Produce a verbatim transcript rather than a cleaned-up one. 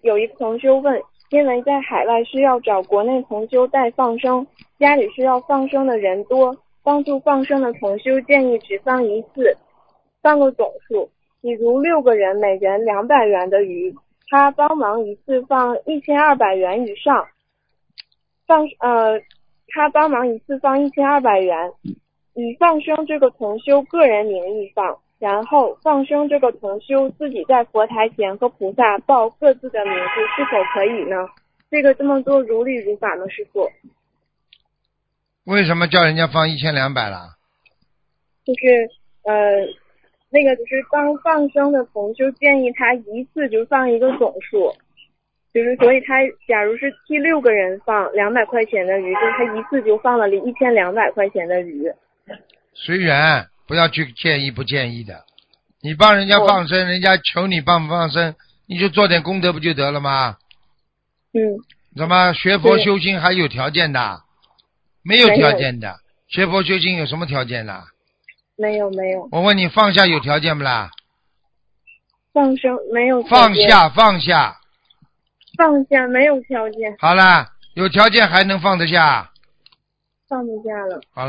有一个同修问，因为在海外需要找国内同修代放生，家里需要放生的人多，帮助放生的同修建议只放一次，放个总数，比如六个人每人两百元的鱼，他帮忙一次放一千二百元以上，放呃他帮忙一次放一千二百元，以放生这个同修个人名义放，然后放生这个同修自己在佛台前和菩萨报各自的名字，是否可以呢？这个这么做如理如法吗，师傅？ 为什么叫人家放一千两百了？ 就是呃，那个就是刚放生的同修建议他一次就放一个总数，就是所以他假如是替六个人放两百块钱的鱼，就是他一次就放了一千两百块钱的鱼。 随缘，不要去建议不建议的。你帮人家放生，哦、人家求你放不放生，你就做点功德不就得了吗？ 嗯。 怎么学佛修心还有条件的？没有条件的。学佛修心有什么条件的？ 没有没有。 我问你，放下有条件不啦？ 放生没有条放件。 下放下。 放下没有条件。 好啦，有条件还能放得下？ 放不下了。 好了。